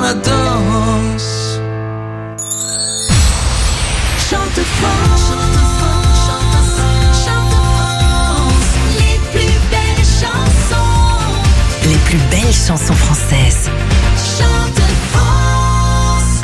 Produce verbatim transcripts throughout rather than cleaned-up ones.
la danse. Chante France, chante France, chante France, chante France. Les plus belles chansons. Les plus belles chansons françaises. Chante France.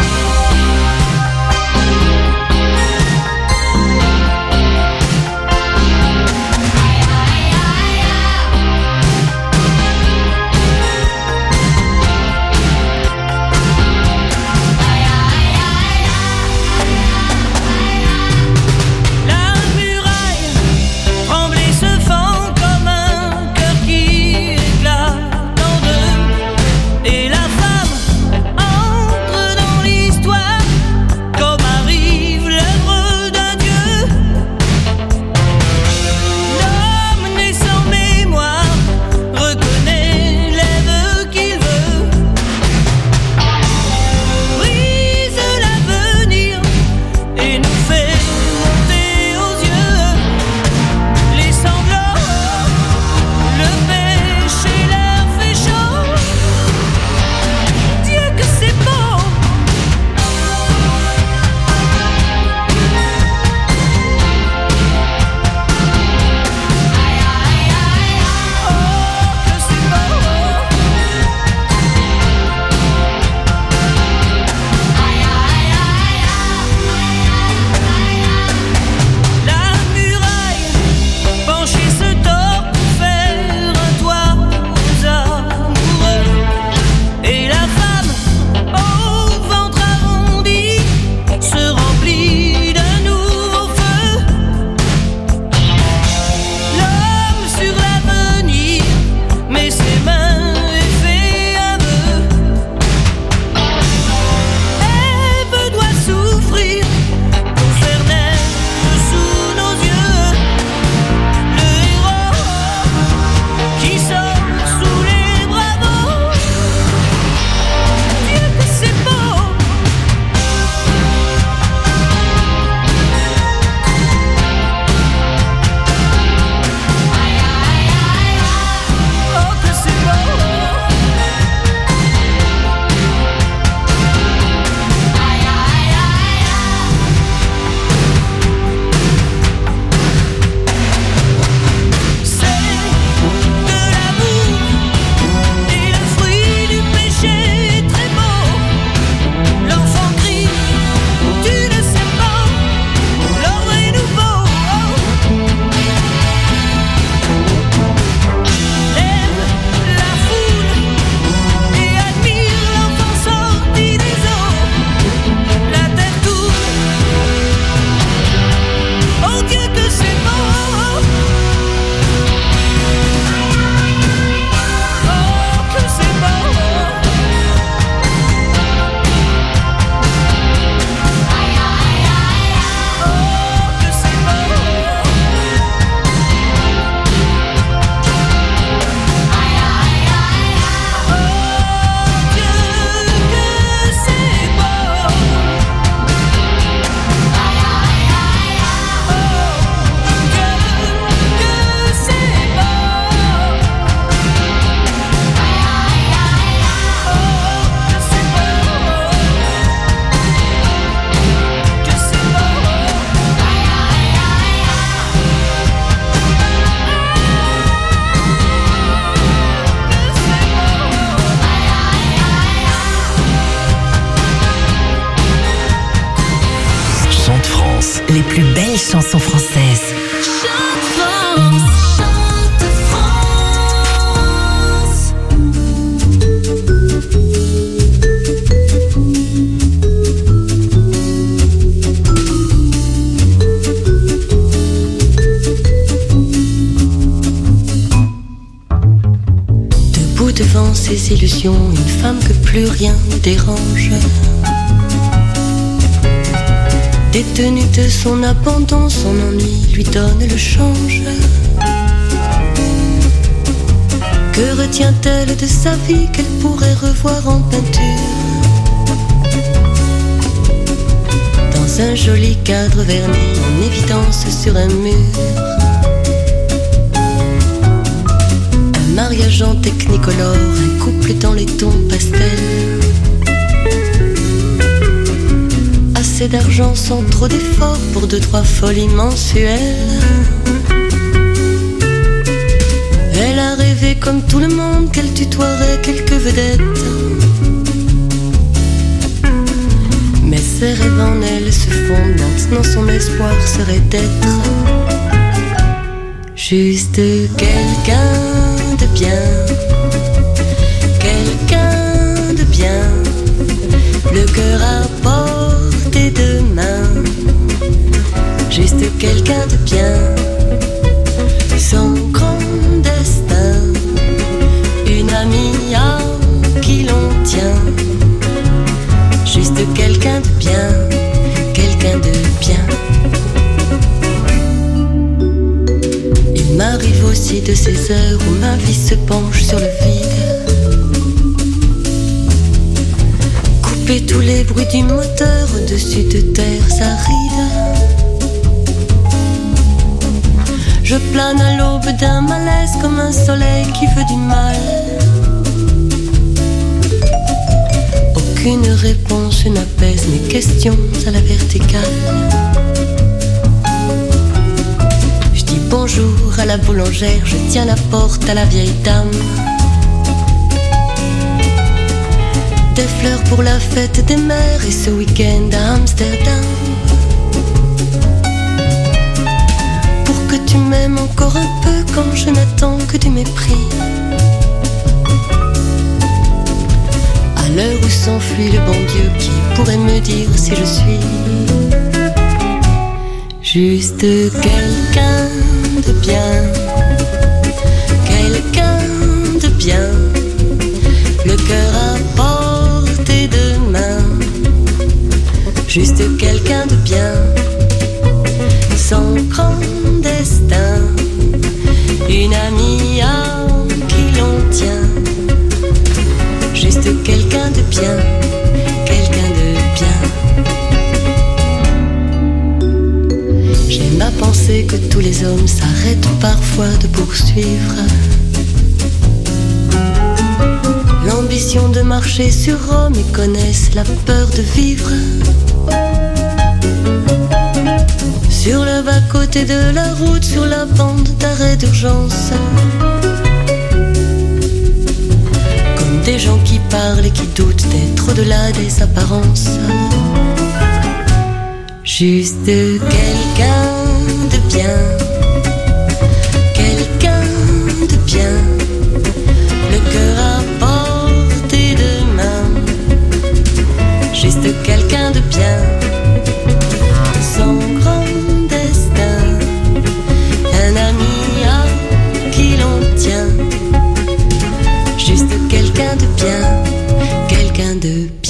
Les plus belles chansons françaises. Chante France, chante France. Debout devant ses illusions, une femme que plus rien ne dérange. Détenue de son abandon, son ennui lui donne le change. Que retient-elle de sa vie qu'elle pourrait revoir en peinture? Dans un joli cadre verni, en évidence sur un mur. Un mariage en technicolore, un couple dans les tons pastels. assez d'argent sans trop d'efforts pour deux, trois folies mensuelles. Elle a rêvé comme tout le monde qu'elle tutoierait quelques vedettes. Mais ses rêves en elle se fondent. Maintenant son espoir serait d'être juste quelqu'un de bien. Quelqu'un de bien. Le cœur à portée de main. Juste quelqu'un de bien. Sans grand destin. Une amie à qui l'on tient. Juste quelqu'un de bien. Quelqu'un de bien. Il m'arrive aussi de ces heures où ma vie se penche sur le vide. Couper tous les bruits du moteur au-dessus de terres arides. Je plane à l'aube d'un malaise comme un soleil qui veut du mal. Aucune réponse n'apaise mes questions à la verticale. Je dis bonjour à la boulangère, je tiens la porte à la vieille dame. Des fleurs pour la fête des mères et ce week-end à Amsterdam. Pour que tu m'aimes encore un peu quand je n'attends que du mépris. À l'heure où s'enfuit le bon Dieu, qui pourrait me dire si je suis juste quelqu'un de bien. Quelqu'un de bien. Le cœur à portée de main. Juste quelqu'un de bien. Sans grand destin. Une amie à qui l'on tient. Juste quelqu'un de bien. Quelqu'un de bien. J'aime à penser que tous les hommes s'arrêtent parfois de poursuivre l'ambition de marcher sur Rome et connaissent la peur de vivre sur le bas-côté de la route, sur la bande d'arrêt d'urgence. Comme des gens qui parlent et qui doutent d'être au-delà des apparences. Juste quelqu'un de bien. Quelqu'un de bien. Le cœur à portée de main. Juste quelqu'un de bien. Sans grand destin. Un ami à qui l'on tient. Juste quelqu'un de bien. Quelqu'un de bien.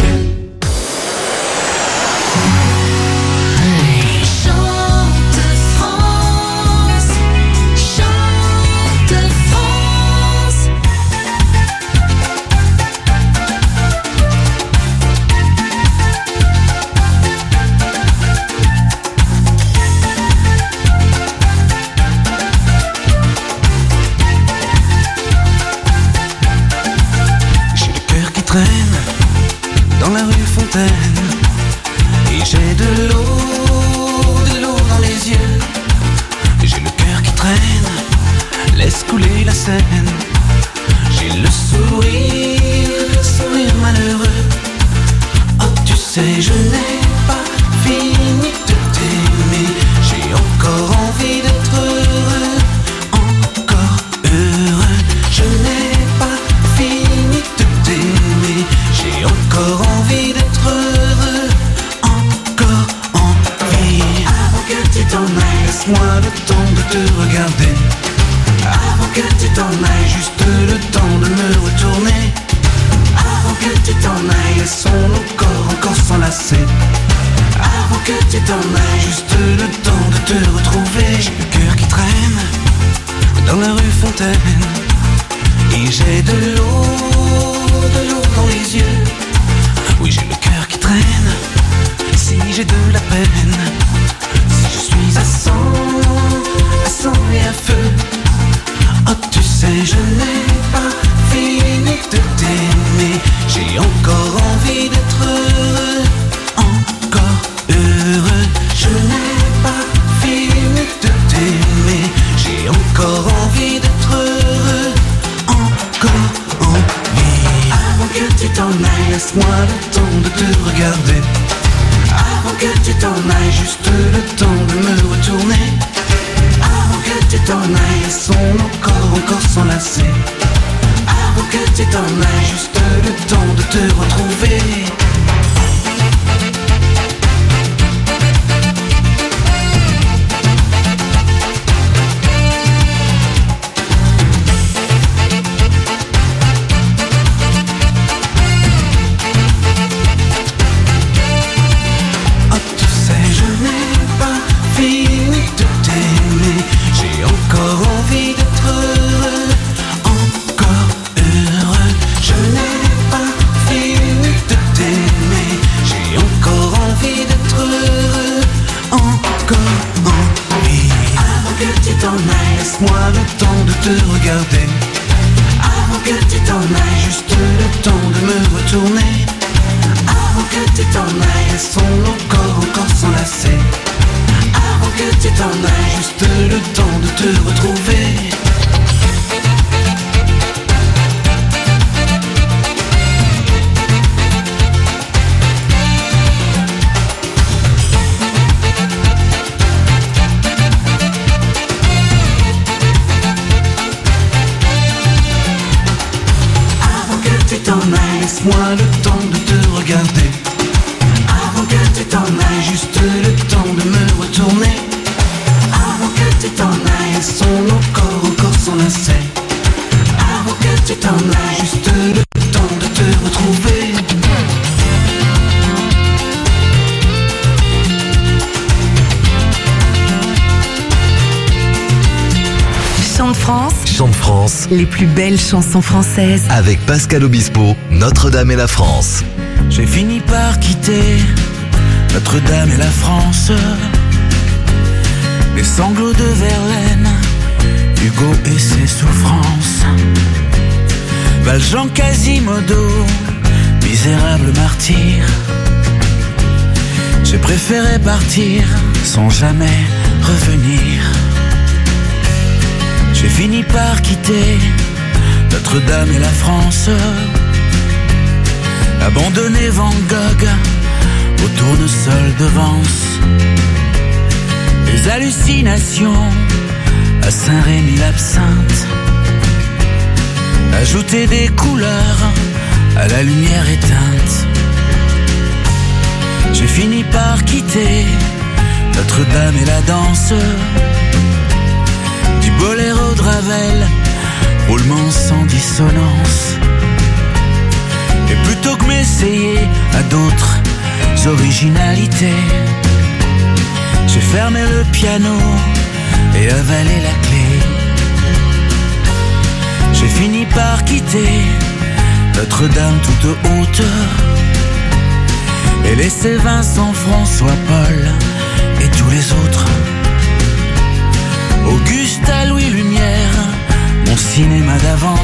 Dans la rue Fontaine, et j'ai de l'eau, de l'eau dans les yeux. J'ai le cœur qui traîne, laisse couler la Seine. J'ai le sourire, le sourire malheureux. Oh tu sais je n'ai pas fini de t'aimer. J'ai encore envie d'être heureux, encore heureux. Je n'ai pas fini de t'aimer. J'ai encore envie d'être heureux, encore envie. Avant que tu t'en ailles, laisse-moi le temps de te regarder. Avant que tu t'en ailles, juste le temps de me retourner. Avant que tu t'en ailles, laissons nos corps encore s'enlacer. Avant que tu t'en ailles, juste le temps de te retrouver. J'ai le cœur qui traîne dans la rue Fontaine, et j'ai de l'eau, de l'eau dans les yeux. Oui, j'ai le cœur qui traîne. Si j'ai de la peine, si je suis à sang, à sang et à feu. Oh tu sais je n'ai pas fini de t'aimer. J'ai encore envie d'être heureux, encore heureux. t'en ailles, laisse-moi le temps de te regarder. Avant que tu t'en ailles, juste le temps de me retourner. Avant que tu t'en ailles, laissons nos corps encore s'enlacer. Avant que tu t'en ailles, juste le temps de te retrouver. Laisse-moi le temps de te regarder. Avant que tu t'en ailles, juste le temps de me retourner. Avant que tu t'en ailles, laissons nos corps encore s'enlacer. Avant que tu t'en ailles, juste le temps de te retrouver. Laisse-moi le temps de te regarder. Avant que tu t'en ailles, juste le temps de me retourner. Avant que tu t'en ailles, laissons nos corps encore s'enlacer. Avant que tu t'en ailles, juste le temps de te retrouver. Chant de France, Chant de France, les plus belles chansons françaises. avec Pascal Obispo, Notre-Dame et la France. J'ai fini par quitter Notre-Dame et la France. Les sanglots de Verlaine, Hugo et ses souffrances. Valjean, Quasimodo, misérable martyr. J'ai préféré partir sans jamais revenir. J'ai fini par quitter Notre-Dame et la France. Abandonner Van Gogh au tournesol de Vence. Les hallucinations à Saint-Rémy-l'Absinthe. Ajouter des couleurs à la lumière éteinte. J'ai fini par quitter Notre-Dame et la danse. Du boléro de Ravel, roulement sans dissonance. Et plutôt que m'essayer à d'autres originalités, j'ai fermé le piano et avalé la clé. J'ai fini par quitter Notre-Dame toute haute et laisser Vincent, François, Paul et tous les autres. Auguste à Louis Lumière, mon cinéma d'avant.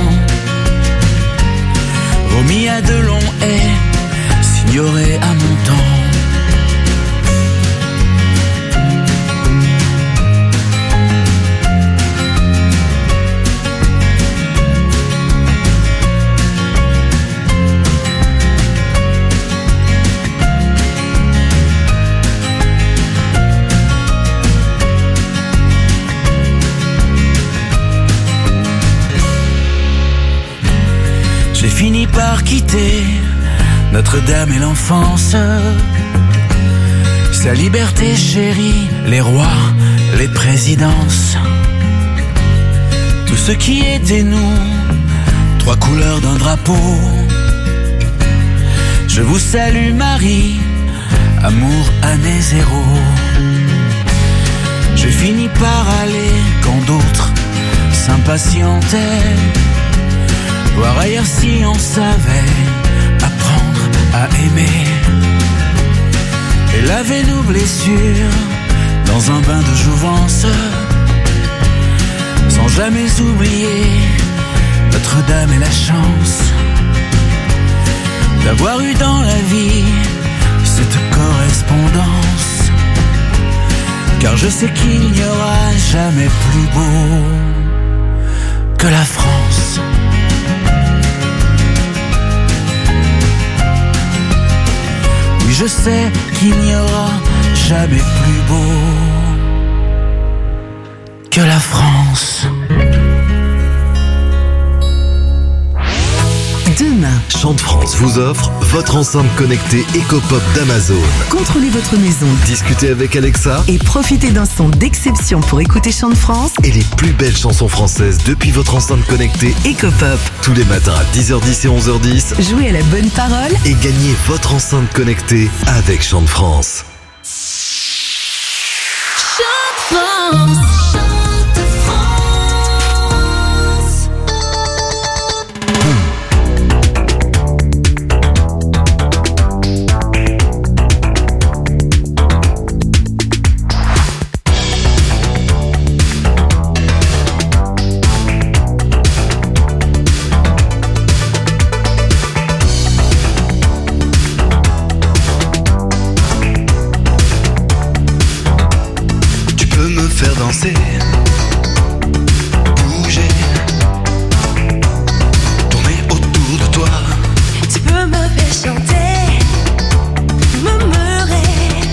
Vomi à de longs haies, signoré à mon temps. J'ai fini par quitter Notre-Dame et l'enfance. Sa liberté chérie, les rois, les présidences. Tout ce qui était nous, trois couleurs d'un drapeau. Je vous salue Marie, amour année zéro. J'ai fini par aller quand d'autres s'impatientaient. Voir ailleurs si on savait apprendre à aimer et laver nos blessures dans un bain de jouvence, sans jamais oublier Notre-Dame et la chance d'avoir eu dans la vie cette correspondance. Car je sais qu'il n'y aura jamais plus beau que la France. Oui, je sais qu'il n'y aura jamais plus beau que la France. Demain, Chant de France vous offre votre enceinte connectée EcoPop d'Amazon. contrôlez votre maison Discutez avec Alexa et profitez d'un son d'exception pour écouter Chant de France. et les plus belles chansons françaises depuis votre enceinte connectée EcoPop. tous les matins à dix heures dix et onze heures dix Jouez à la bonne parole. et gagnez votre enceinte connectée avec Chant de France. Chante France, chante France. Tu peux me faire danser, bouger, tourner autour de toi. Tu peux me faire chanter, murmurer,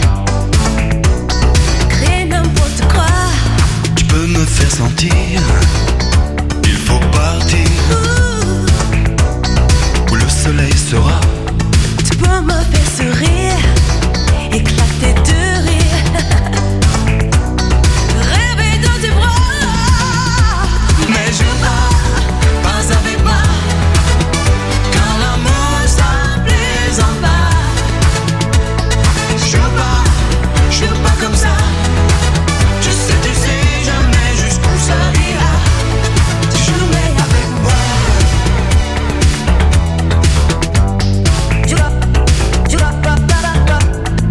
créer n'importe quoi. Tu peux me faire sentir, il faut partir Ouh, où le soleil sera. tu peux me faire sourire, éclater de rire, rêver dans tes bras. Mais je pars, pas avec moi, car l'amour ça plaisant pas. Je pars, je pars comme ça. Tu sais, tu sais jamais jusqu'où ça ira. Tu jouais avec moi. Tu vas, tu vas pas, pas, pas, pas.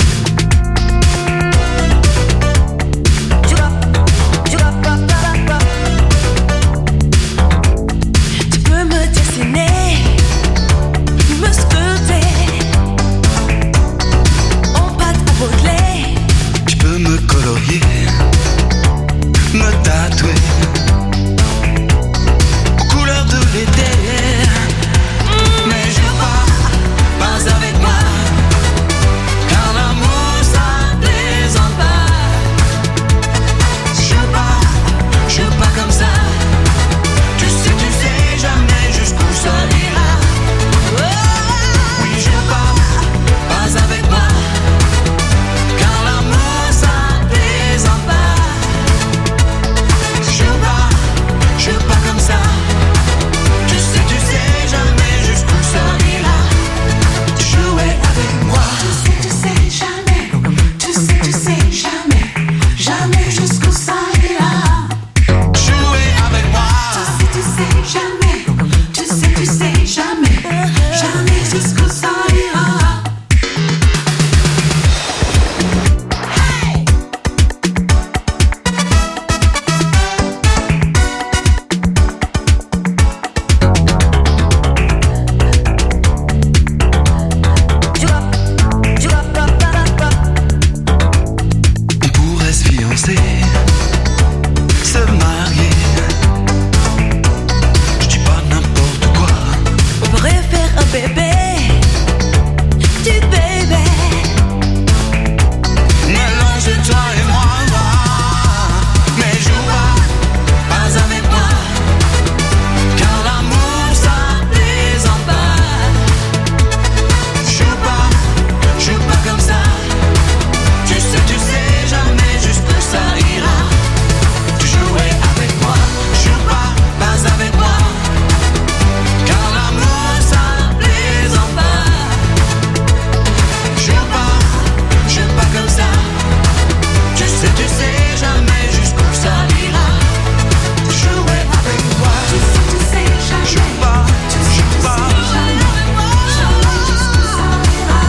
Tu vas, tu vas pas, pas, pas, pas. Tu peux me dessiner, me sculpter en pâte à modeler. Tu peux me colorier, me tatouer aux couleurs de l'été. Mais je pars, pas avec moi, car l'amour ça plaisante pas. Je pars, je pars comme ça. Tu sais, tu sais jamais jusqu'où ça ira. Oui, je pars, pas avec moi, car l'amour ça plaisante pas. Je pars, je pars comme ça. Tu sais, tu sais jamais jusqu'où ça ira. Tu jouais avec moi. Tu sais, tu sais jamais, tu sais, tu sais jamais, jamais jusqu'où ça ira. Jouer avec moi. Tu sais, jamais, tu sais, tu sais jamais, jamais jusqu'où ça ira. Tu vas, tu vas pas, pas, pas, pas. On pourrait se fiancer, se marier. Je dis pas n'importe quoi. On pourrait faire un bébé, du bébé. Mélange toi et moi, moi. Mais joue pas, pas avec moi, car l'amour ça plaisante pas. Je pars, je pars comme ça. Tu sais, tu sais jamais jusqu'où ça ira. Tu jouais avec moi. Je pars, pas avec moi, car l'amour ça plaisante pas. Je pars, je pars comme ça. Tu sais, tu sais jamais jusqu'où ça ira. Tu jouais avec moi. Tu sais, tu sais jamais, Je pars, je pars. jamais, jamais jusqu'où ça ira.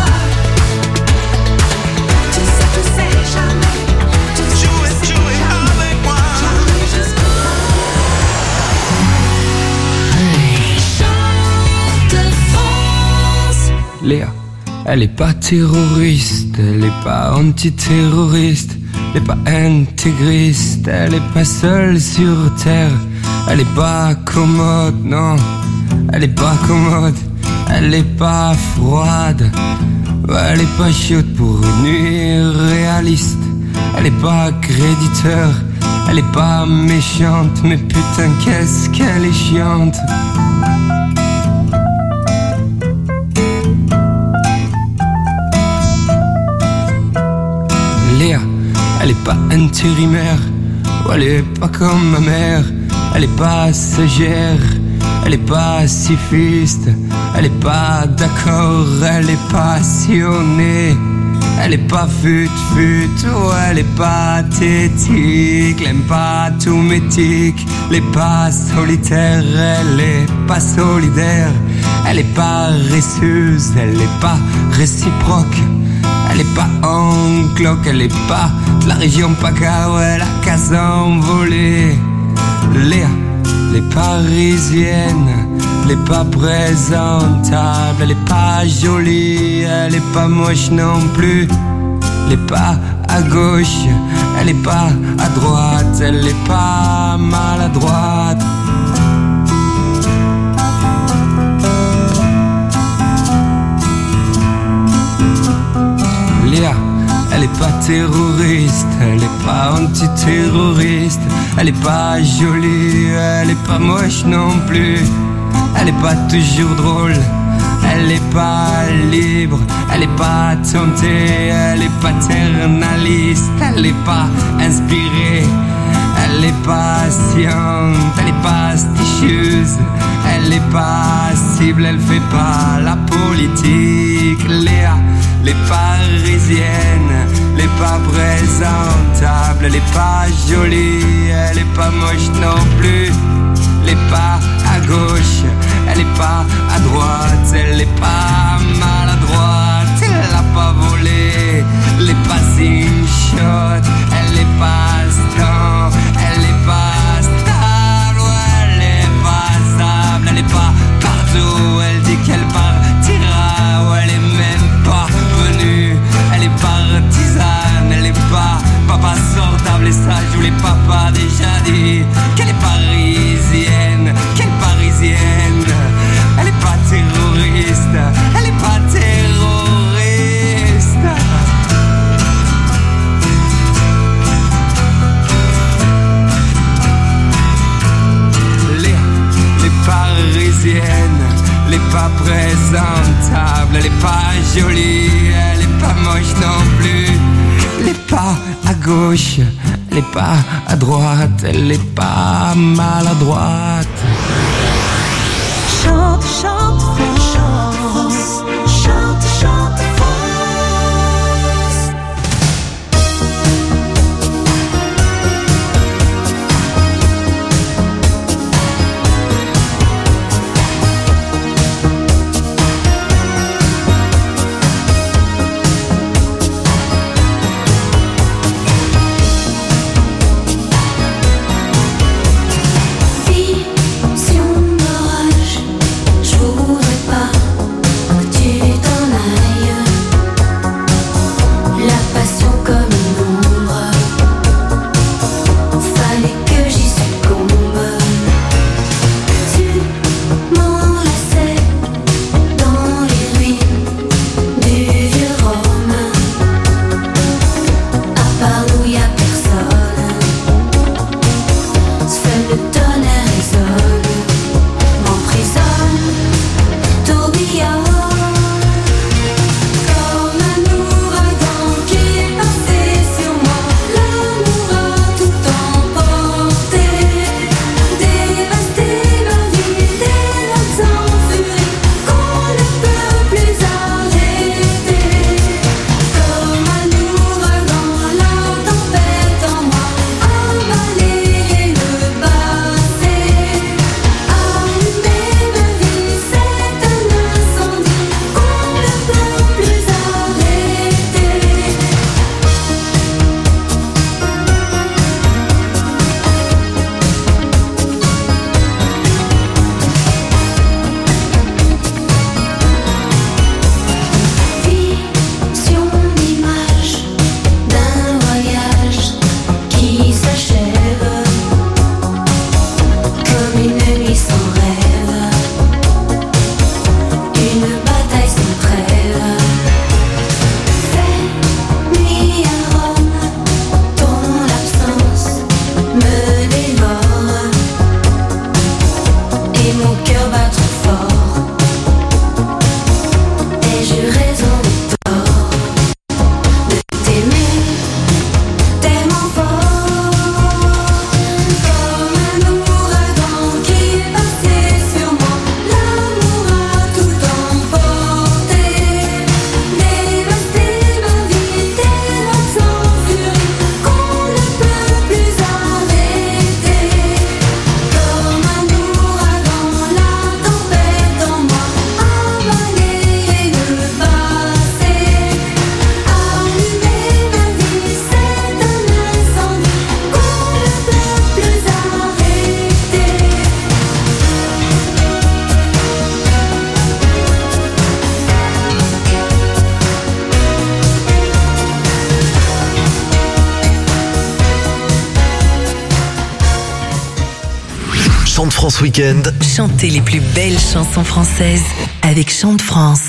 Tu sais, tu sais jamais, tu sais, Jouer, jouer avec moi. jamais jusqu'où Chante France. Léa, elle est pas terroriste, elle est pas antiterroriste, elle est pas intégriste, elle est pas seule sur terre, elle est pas commode, non, elle est pas commode, elle est pas froide. Ouais, elle est pas chaude pour une nuit réaliste. Elle est pas créditeur, elle est pas méchante, mais putain qu'est-ce qu'elle est chiante. Léa, elle est pas intérimaire, ou elle est pas comme ma mère. Elle est pas stagiaire, elle est pas pacifiste, elle est pas d'accord, elle est passionnée. Elle est pas fut-fut, oh, elle est pathétique, elle aime pas tout métique, elle est pas solitaire, elle est pas solidaire, elle est paresseuse, elle est pas réciproque, elle est pas en cloque, elle est pas de la région PACA, ouais, elle a qu'à s'envoler. Léa, elle est parisienne, elle est pas présentable, elle est pas jolie, elle est pas moche non plus. Elle est pas à gauche, elle est pas à droite, elle est pas maladroite. Léa, elle est pas terroriste, elle est pas antiterroriste, elle est pas jolie, elle est pas moche non plus. Elle est pas toujours drôle, elle est pas libre, elle est pas tentée, elle est paternaliste, elle est pas inspirée, elle est patiente, elle est pas astucieuse, elle est pas cible, elle fait pas la politique. Léa, elle est parisienne, elle est pas présentable, elle est pas jolie, elle est pas moche non plus. Elle est pas à gauche, elle est pas à droite, elle est pas maladroite, elle a pas volé, elle est pas une shot, elle est pas stable, elle est pas stable, ouais, elle est pas stable, elle est pas partout, elle dit qu'elle partira, ouais, elle est même pas venue, elle est partisane, elle est pas papa sortable et ça je vous l'ai papa déjà dit, qu'elle est parisienne, qu'elle parisienne, elle est pas terroriste, elle est pas terroriste. Léa, elle est parisienne, elle est pas présentable, elle est pas jolie, elle est pas moche non plus. Elle est pas à gauche, elle est pas à droite, elle est pas maladroite. Chante, chante, France, chante, chante, France. Vision d'orage, je vous Chant de France Week-end. Chantez les plus belles chansons françaises avec Chant de France.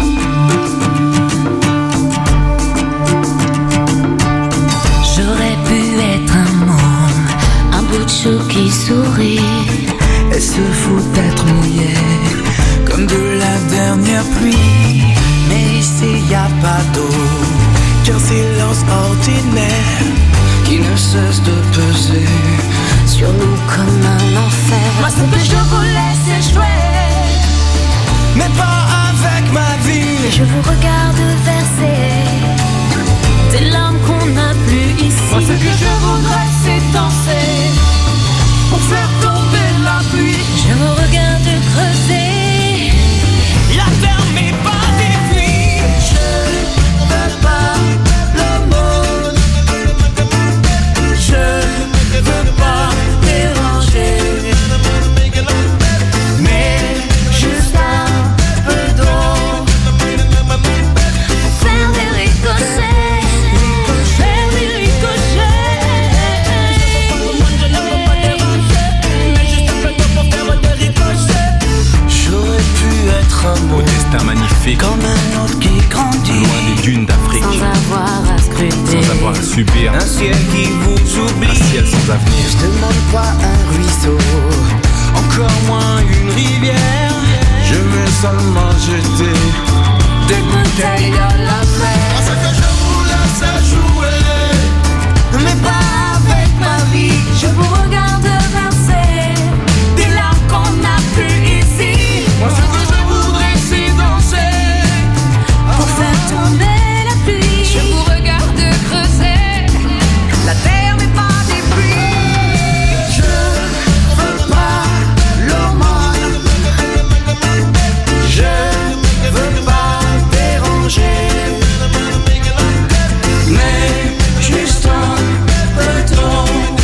J'aurais pu être un môme, un bout de chou qui sourit. Elle se fout d'être mouillée comme de la dernière pluie. Mais ici y a pas d'eau qu'un silence ordinaire qui ne cesse de peser Sur nous comme un enfer. Moi ce que je voulais c'est jouer, mais pas avec ma vie. je vous regarde verser des larmes qu'on n'a plus ici. Moi ce que je voudrais c'est danser pour faire tomber la pluie. Je vous regarde creuser La terre n'est pas des pluies. Je veux pas l'aumône, je veux pas déranger, mais juste un peu d'eau pour faire des ricochets, faire des ricochets. j'aurais pu être un mot Au destin magnifique, comme un autre qui grandit, loin des dunes d'Afrique, Sans avoir à scruter, sans avoir à subir un ciel qui vous oublie. un ciel sans avenir. Je demande pas un ruisseau, encore moins une rivière. Je veux seulement jeter des bouteilles à la mer. Ce que je voulais c'est jouer, mais pas avec ma vie. je vous regarde verser Des larmes qu'on n'a plus ici. Moi ce que je voudrais c'est danser pour faire tomber la pluie. Je vous regarde creuser. La terre n'est pas des pluies. Je veux pas l'aumône, je veux pas déranger, mais juste un peu d'eau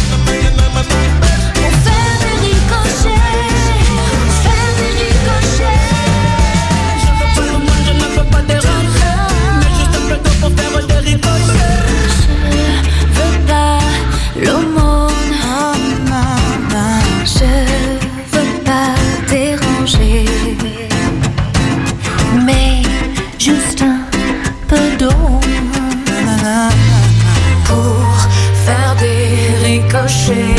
Pour faire des ricochets, faire des ricochets. Je veux pas l'aumône, je ne veux pas déranger, mais juste un peu d'eau pour faire des ricochets. Je veux pas l'aumône, je veux pas déranger, mais juste un peu d'eau pour faire des ricochets.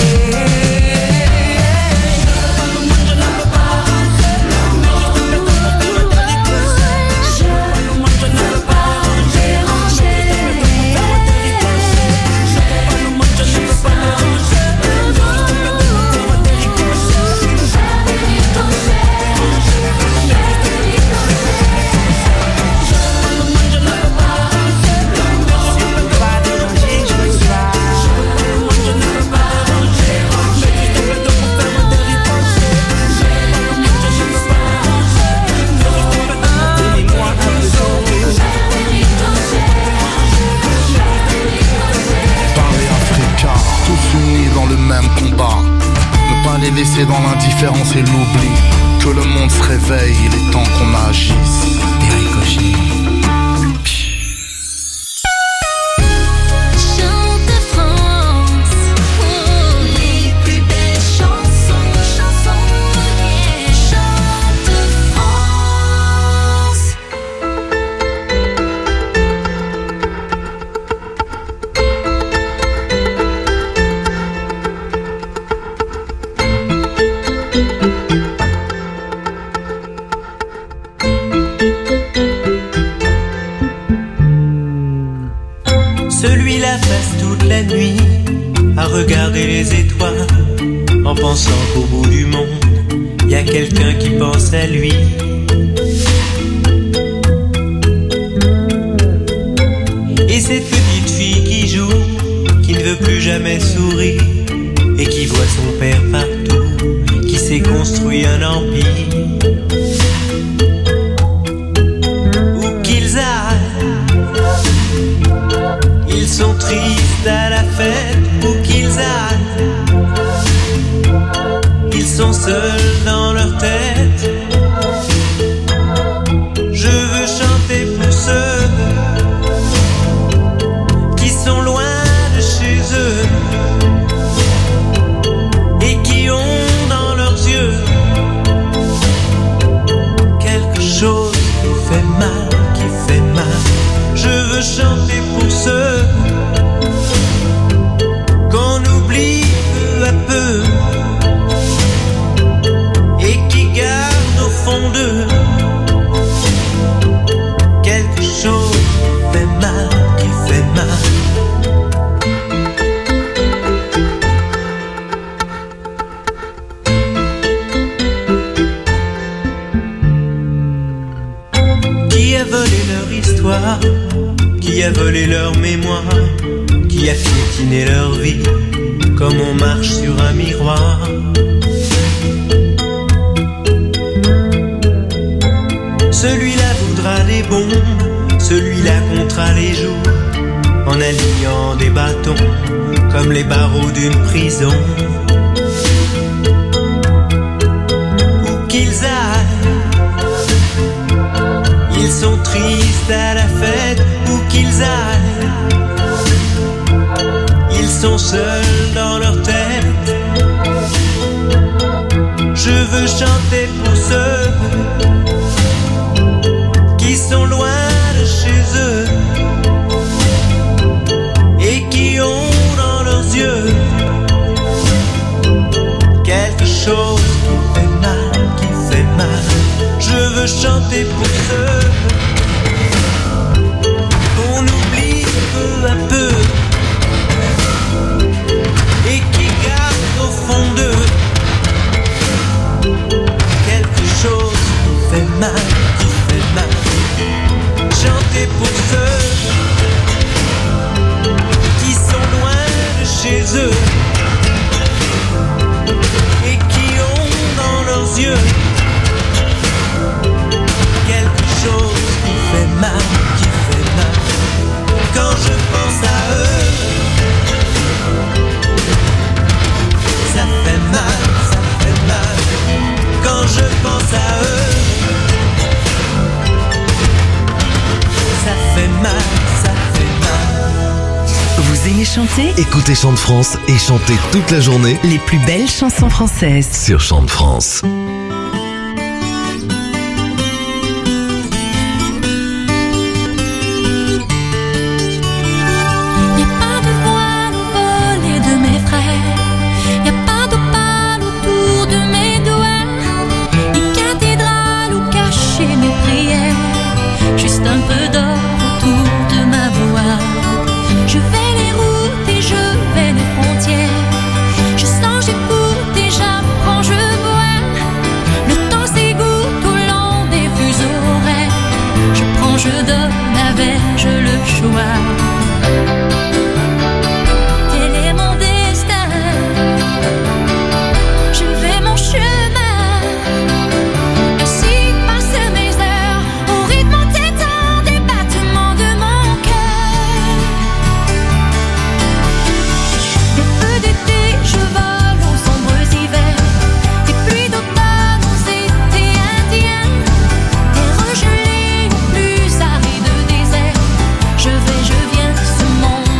Parler Africa, tous unis dans le même combat. Ne pas les laisser dans l'indifférence et l'oubli. Que le monde se réveille, il est temps qu'on agisse. Des ricochets. Chant de France, les plus belles chansons, chansons, yeah. Chant de France. Celui-là passe toute la nuit à regarder les étoiles, en pensant qu'au bout du monde, y a quelqu'un qui pense à lui. Et cette petite fille qui joue, qui ne veut plus jamais sourire, et qui voit son père partout, qui s'est construit un empire. Où qu'ils aillent, ils sont tristes à la fête, où qu'ils aillent, ils sont seuls dans leur tête. Je veux chanter pour ceux qui sont loin de chez eux et qui ont dans leurs leur histoire, qui a volé leur mémoire, qui a piétiné leur vie, comme on marche sur un miroir. Celui-là voudra des bombes, celui-là comptera les jours, en alignant des bâtons, comme les barreaux d'une prison. Où qu'ils aillent, ils sont tristes à la fête, où qu'ils aillent, ils sont seuls dans leur tête. Je veux chanter pour ceux qui sont loin de chez eux et qui ont dans leurs yeux quelque chose qui fait mal, qui fait mal. Je veux chanter pour ceux qu'on oublie peu à peu et qui gardent au fond d'eux quelque chose qui fait mal, qui fait mal. Chanter pour ceux qui sont loin de chez eux et qui ont dans leurs yeux quelque chose qui fait mal, qui fait mal. Quand je pense à eux, ça fait mal, ça fait mal. Quand je pense à eux, ça fait mal, ça fait mal. Vous aimez chanter? Écoutez Chante France et chantez toute la journée Les plus belles chansons françaises. sur Chante France. Y a pas de voile au volet de mes frères, y a pas d'opale autour de mes doigts, ni cathédrale où cacher mes prières, juste un peu d'or autour de ma voix. Je vais les routes et je vais les frontières, je sens, j'écoute et j'apprends, je vois. Le temps s'égoutte au long des fuseaux horaires, je prends, je donne, avais-je le choix? Quel est mon destin? Je vais mon chemin, ainsi passent mes heures, au rythme entêtant des battements de mon cœur. Des feux d'été, je vole aux sombres hivers, des pluies d'automne aux étés indiens, terre gelée au plus aride désert. Je vais, je viens, ce monde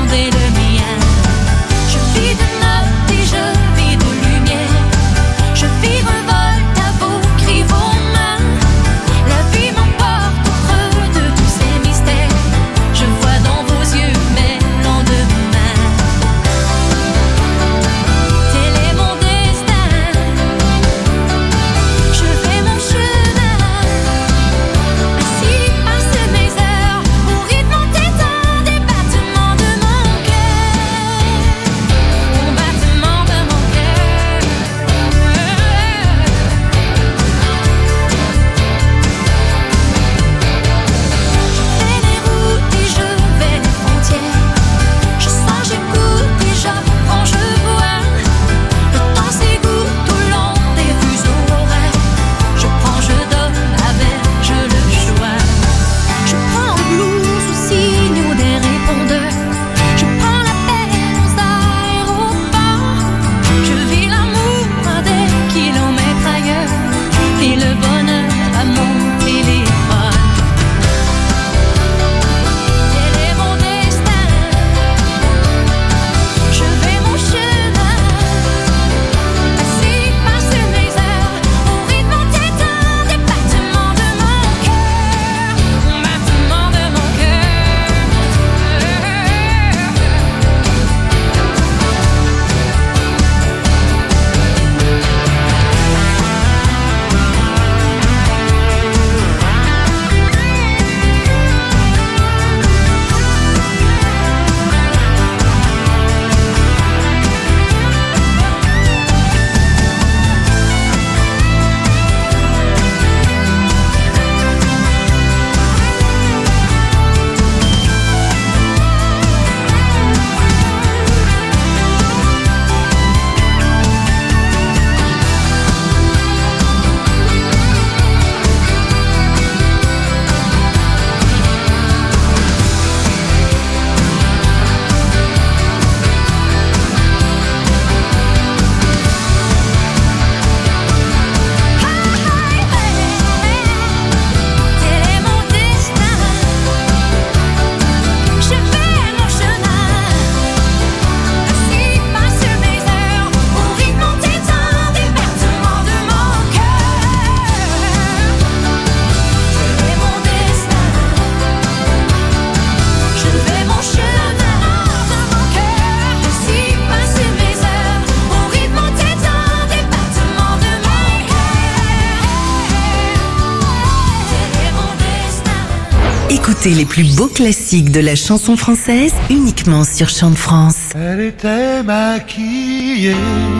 Écoutez les plus beaux classiques de la chanson française uniquement sur Chant de France. Elle était maquillée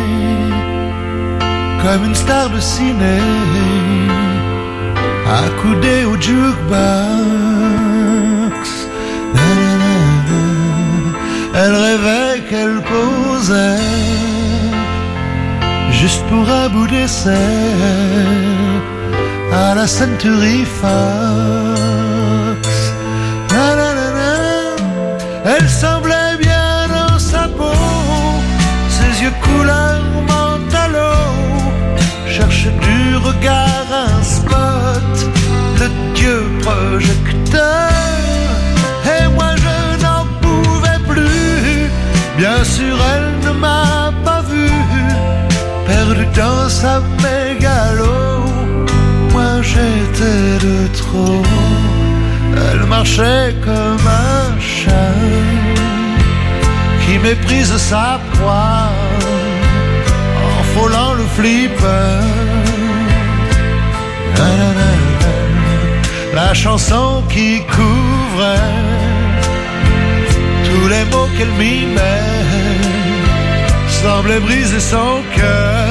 comme une star de ciné, accoudée au jukebox. Elle rêvait qu'elle posait juste pour un bout d'essai à la Century Fox. Na, na, na, na. Elle semblait bien dans sa peau, ses yeux couleur mentalo cherchent du regard un spot, le dieu projecteur. Et moi je n'en pouvais plus, bien sûr elle ne m'a pas vu, perdu dans sa mégalo. Moi j'étais de trop. Elle marchait comme un chat qui méprise sa proie en frôlant le flipper. La chanson qui couvrait tous les mots qu'elle mimait semblait briser son cœur.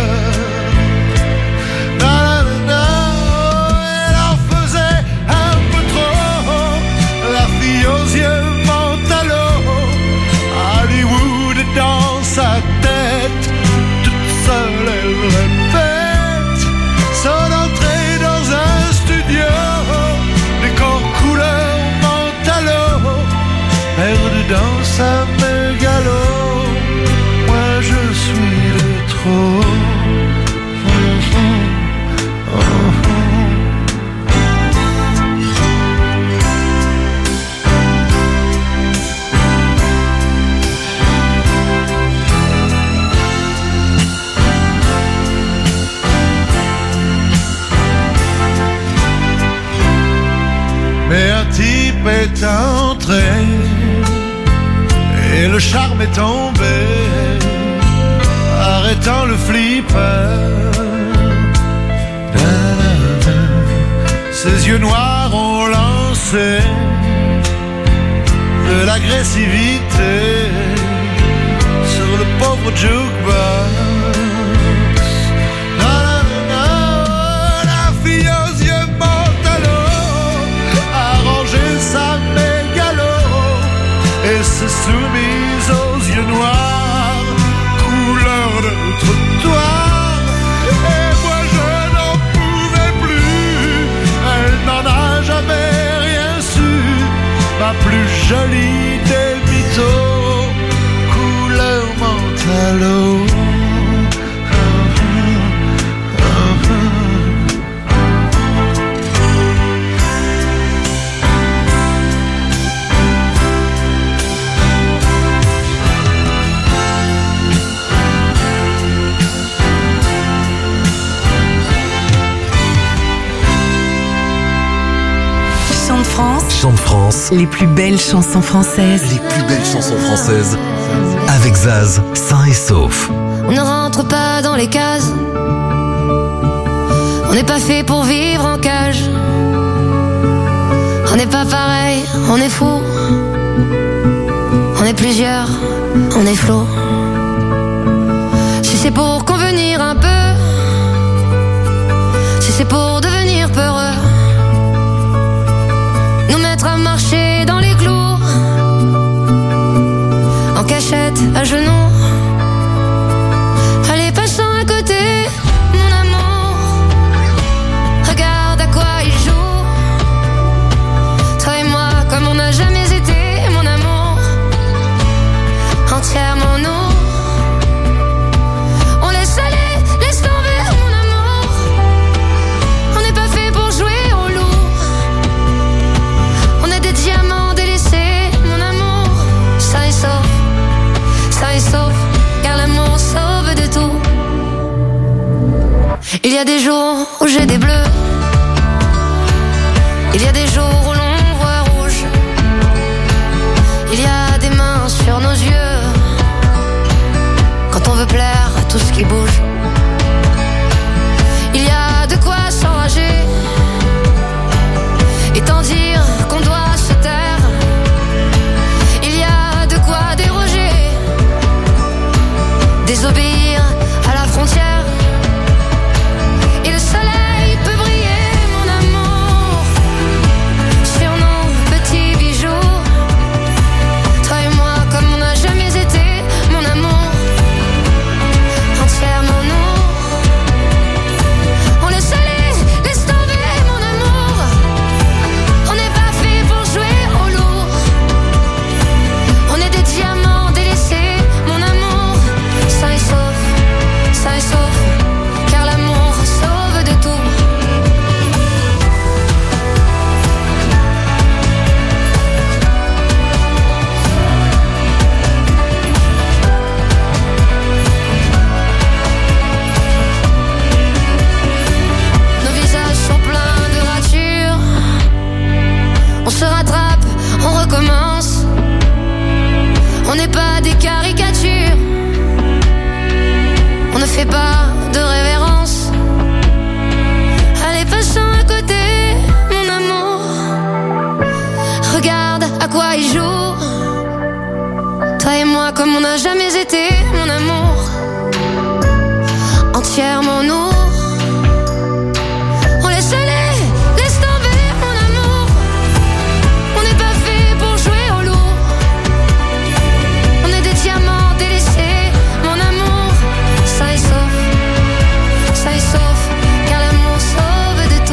Aux yeux mentalo, Hollywood dans sa tête, toute seule elle répète son entrée dans un studio, décor couleur mentalo, perdu dans sa mégalo. Moi je suis de trop. Oh, oh, oh. Mais un type est entré et le charme est tombé, arrêtant le flipper. Ses yeux noirs ont lancé de l'agressivité sur le pauvre jukebox. La fille aux yeux sa mégalo et s'est soumise aux yeux noirs, couleur de trottoir. Et moi je n'en pouvais plus, elle n'en a jamais rien su, ma plus jolie des mythos, couleur mentalo. Chant de France, les plus belles chansons françaises. Les plus belles chansons françaises avec Zaz, sain et sauf. On ne rentre pas dans les cases. On n'est pas fait pour vivre en cage. On n'est pas pareil, on est fou. On est plusieurs, on est flot. Si c'est pour convenir un peu, si c'est pour devenir peureux, nous mettre à marcher dans les clous, en cachette, à genoux. Allez, passant à côté, mon amour, regarde à quoi il joue. Toi et moi, comme on n'a jamais été, mon amour, entièrement nous. On laisse aller, laisse tomber, mon amour. recommence. On n'est pas des caricatures, on ne fait pas de révérence. Allez, passons à côté, mon amour. Regarde à quoi il joue. Toi et moi comme on n'a jamais été, mon amour. Entièrement nous. On laisse aller, laisse tomber, mon amour. On n'est pas fait pour jouer au loup. On est des diamants délaissés, mon amour. Ça est sauf, ça est sauf, car l'amour sauve de tout.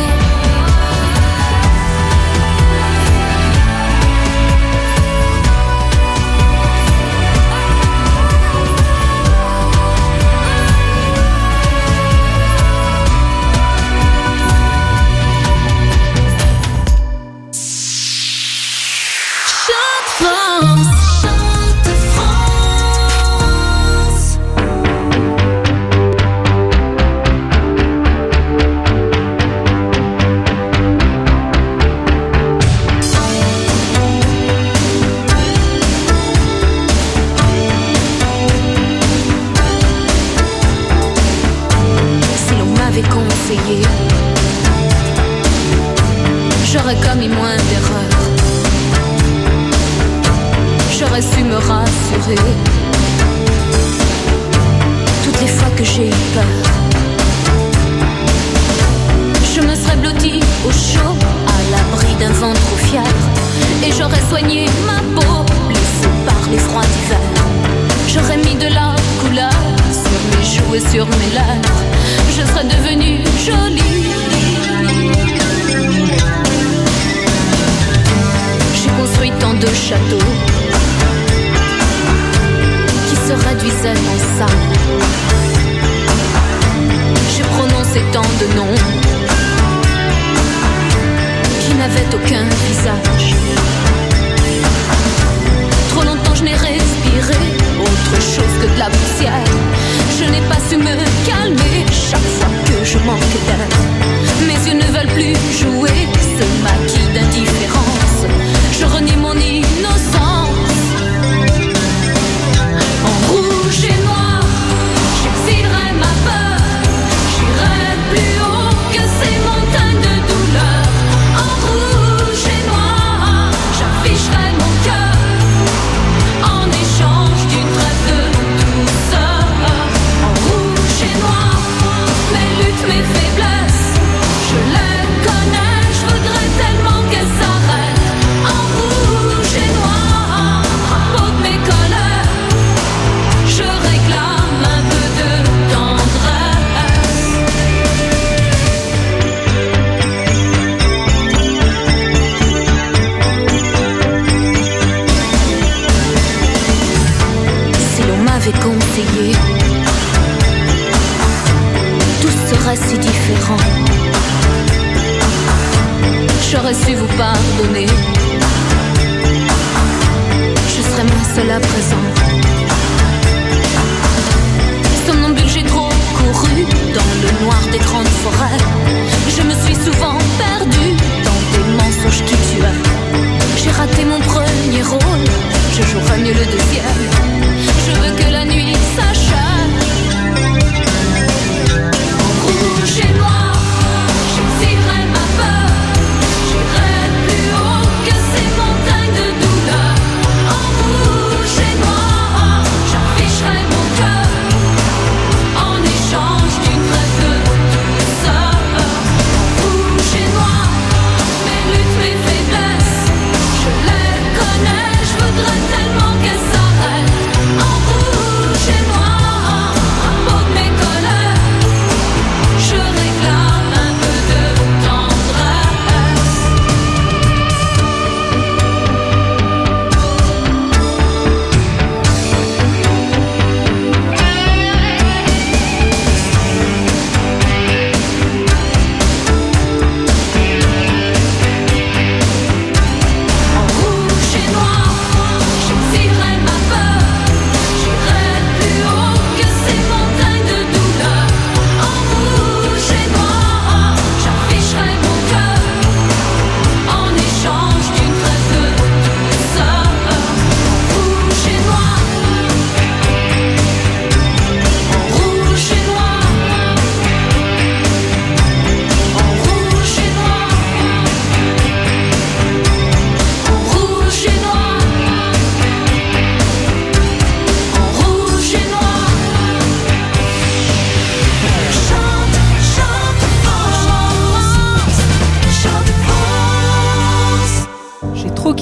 J'aurais commis moins d'erreurs, j'aurais su me rassurer. Toutes les fois que j'ai eu peur, je me serais blottie au chaud, à l'abri d'un vent trop fier. Et j'aurais soigné ma peau, blessée par les froids d'hiver. J'aurais mis de la couleur sur mes joues et sur mes lèvres. Je serais devenue jolie. J'ai construit tant de châteaux qui se réduisaient en sable. J'ai prononcé tant de noms qui n'avaient aucun visage. Trop longtemps je n'ai respiré autre chose que de la poussière. Je n'ai pas su me calmer chaque fois que je manque d'air. Mes yeux ne veulent plus jouer ce maquis d'indifférence. Je renie mon innocence. En rouge et noir, j'exilerai ma peur. J'irai plus haut que ces montagnes de douleur. En rouge et noir, j'afficherai mon cœur en échange d'une trêve de douceur. En rouge et noir, mes luttes, mes faiblesses, je les connais, je voudrais tellement qu'elles s'arrêtent. En rouge et noir, drapeau de mes colères, je réclame un peu de tendresse. Si l'on m'avait conseillé, tout serait si différent. J'aurais su vous pardonner. Je serais moins seule à présent. Somnambule, j'ai trop couru dans le noir des grandes forêts. Je me suis souvent perdue dans des mensonges qui tuaient. J'ai raté mon premier rôle, je jouerai mieux le deuxième. Je veux que la nuit s'achève. En rouge et noir, j'exilerai ma peur. J'irai plus haut que ces montagnes de douleur. En rouge et noir, j'afficherai mon cœur en échange d'une trêve de douceur. En rouge et noir, mes luttes, mes faiblesses, je les connais, je voudrais tellement qu'elles s'arrêtent. En rouge et noir,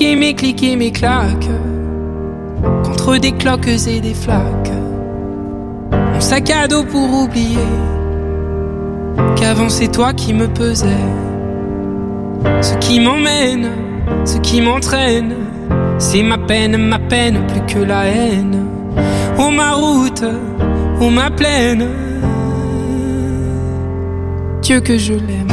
cliquer mes clics et mes claques contre des cloques et des flaques. Mon sac à dos pour oublier qu'avant c'est toi qui me pesais. Ce qui m'emmène, ce qui m'entraîne, c'est ma peine, ma peine plus que la haine. Oh ma route, oh ma plaine, Dieu que je l'aime.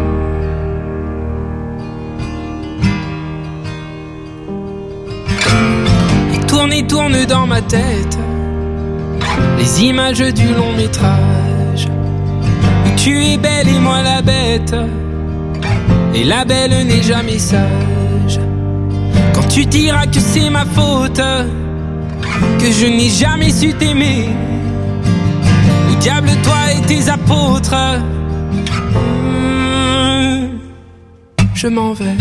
Et tourne et tourne dans ma tête les images du long métrage où tu es belle et moi la bête. Et la belle n'est jamais sage. Quand tu diras que c'est ma faute, que je n'ai jamais su t'aimer, au diable toi et tes apôtres, mmh, je m'en vais.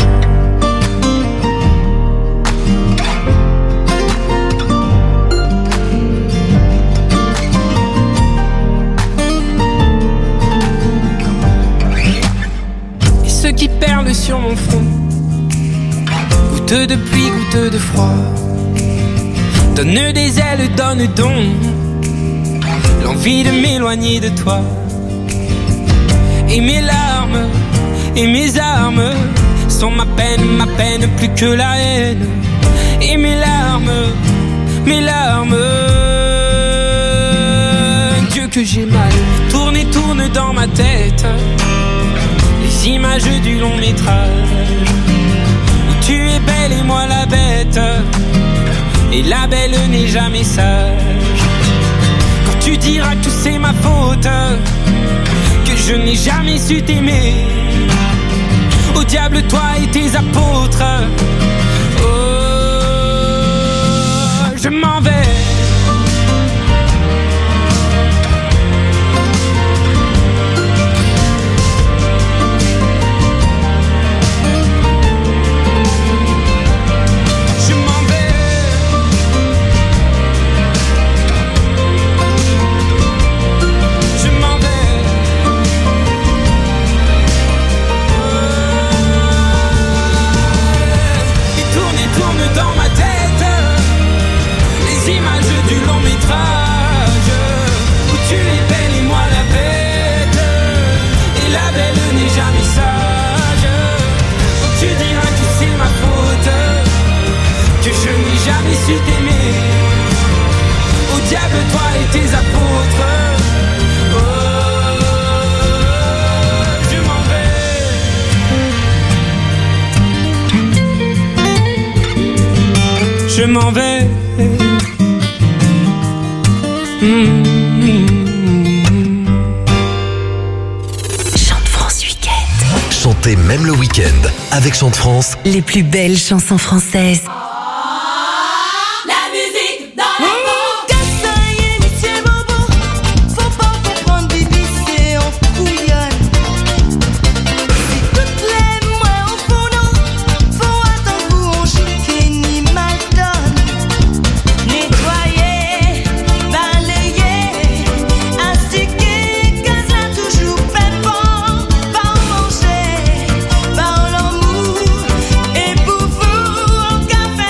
Qui perlent sur mon front, goutte de pluie, goutte de froid, donne des ailes, donne donc l'envie de m'éloigner de toi. Et mes larmes, et mes armes sont ma peine, ma peine plus que la haine. Et mes larmes, mes larmes, Dieu que j'ai mal. Tourne et tourne dans ma tête les images du long métrage où tu es belle et moi la bête. Et la belle n'est jamais sage. Quand tu diras que c'est ma faute, que je n'ai jamais su t'aimer, au diable toi et tes apôtres, oh, je m'en vais. Su t'aimer, au diable toi et tes apôtres, oh, je m'en vais, je m'en vais. Mmh. Chante France Week-end. Chantez même le week-end avec Chante France. Les plus belles chansons françaises. Café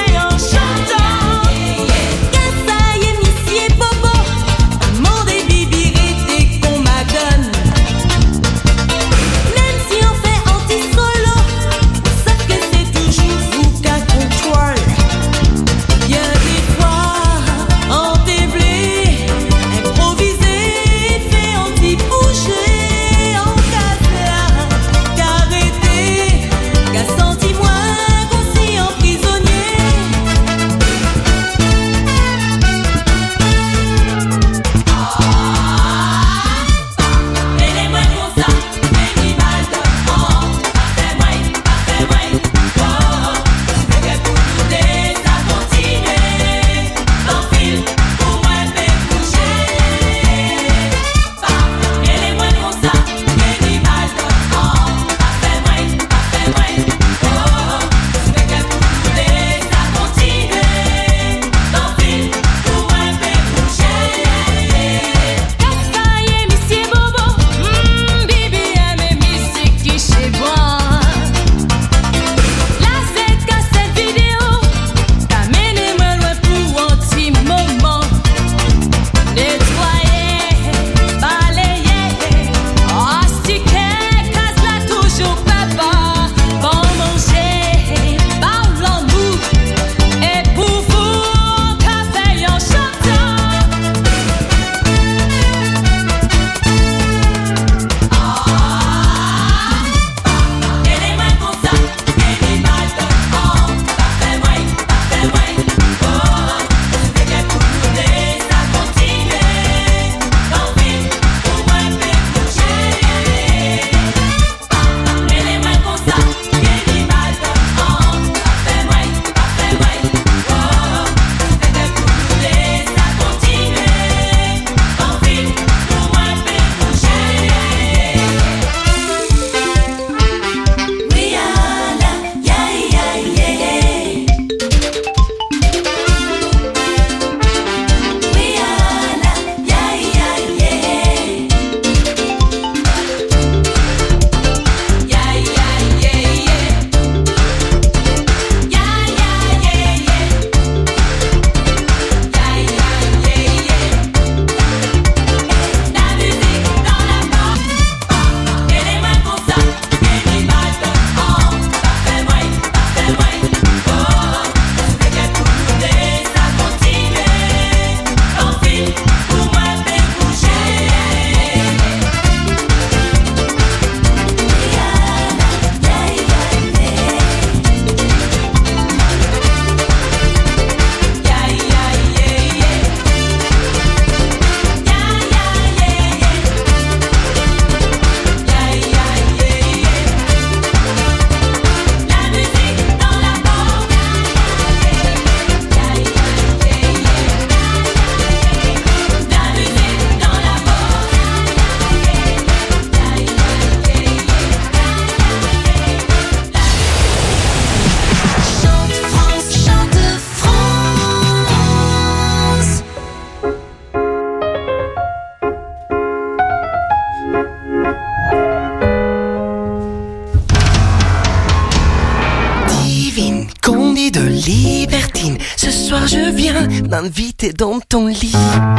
libertine, ce soir je viens m'inviter dans ton lit.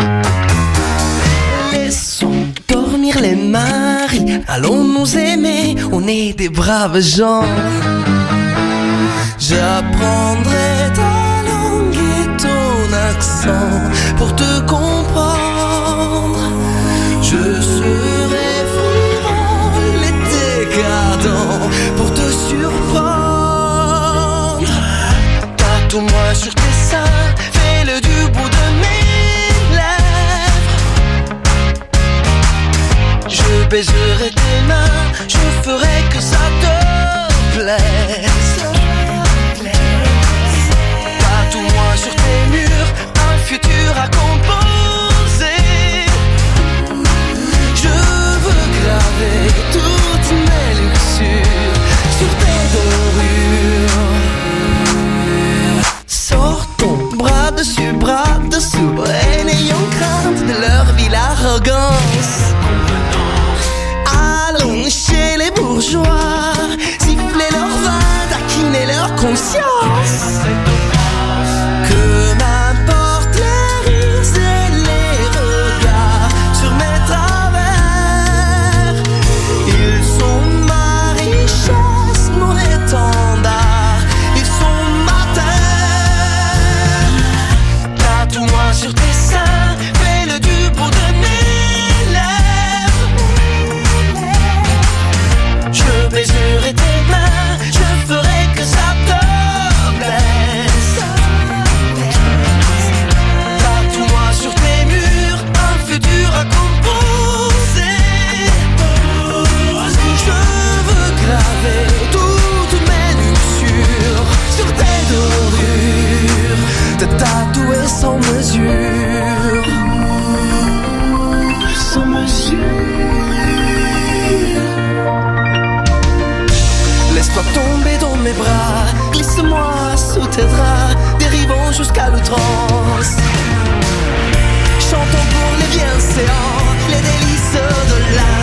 Laissons dormir les maris, allons nous aimer, on est des braves gens. J'apprendrai ta langue et ton accent pour te comprendre. Je serai frivole et décadent pour te surprendre. Tatoue-moi sur tes seins, fais-le du bout de mes lèvres. Je baiserai tes mains, je ferai que ça te plaise. Tatoue-moi sur tes murs, un futur à composer. Je veux graver toutes mes luxures sur tes dorures. Sors ton bras dessus, bras dessous, et n'ayons crainte de leur ville arrogance. Allons chez les bourgeois, siffler leur vin, taquiner leur conscience. Que m'importent les rires et les regards sur mes travers. Ils sont ma richesse, mon étendard, ils sont ma terre. Tatoue-moi sur tes seins, fais-le du bout de mes lèvres. Je baiserai tes mains, je ferai que ça te plaise. Tatoue-moi sur tes murs, un futur à composer. Je veux graver toutes mes luxures sur tes dorures, te tatouer sans mesure. Sans mesure. Laisse-toi tomber dans mes bras, glisse-moi sous tes draps, dérivons jusqu'à l'outrance. Chantons pour les bienséants, les délices de l'âme.